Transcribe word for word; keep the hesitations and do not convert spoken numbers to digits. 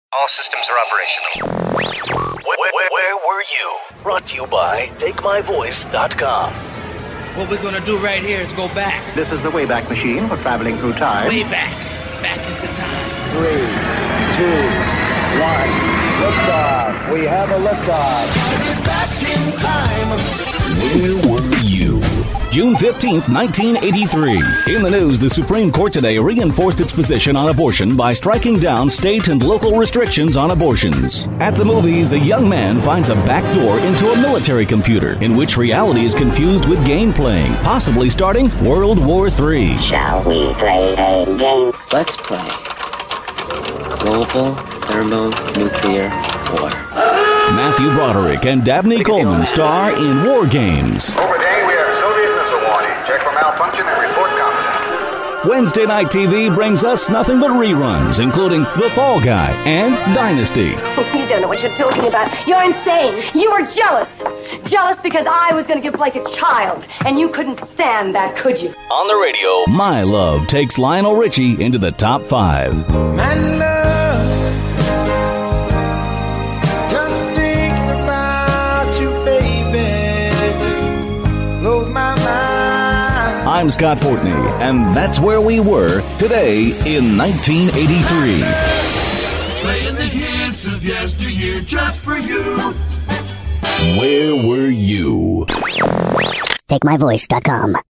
All systems are operational. Where, where, where were you? Brought to you by take my voice dot com. What we're gonna do right here is go back. This is the Wayback Machine for traveling through time. Way back. Back into time. Three, two, one. Liftoff. We have a liftoff. Back in time. Where were you? June fifteenth, nineteen eighty-three. In the news, the Supreme Court today reinforced its position on abortion by striking down state and local restrictions on abortions. At the movies, a young man finds a back door into a military computer in which reality is confused with game playing, possibly starting World War Three. Shall we play a game? Let's play Global Thermonuclear War. Matthew Broderick and Dabney Coleman star in War Games. Overday, we have Soviet missile warning. Check for malfunction and report competent. Wednesday Night T V brings us nothing but reruns, including The Fall Guy and Dynasty. Oh, you don't know what you're talking about. You're insane. You were jealous. Jealous because I was going to give Blake a child, and you couldn't stand that, could you? On the radio, My Love takes Lionel Richie into the top five. My love, just thinking about you, baby, just blows my mind. I'm Scott Fortney, and that's where we were today in nineteen eighty-three. Playing the hits of yesteryear just for you. Where were you? take my voice dot com.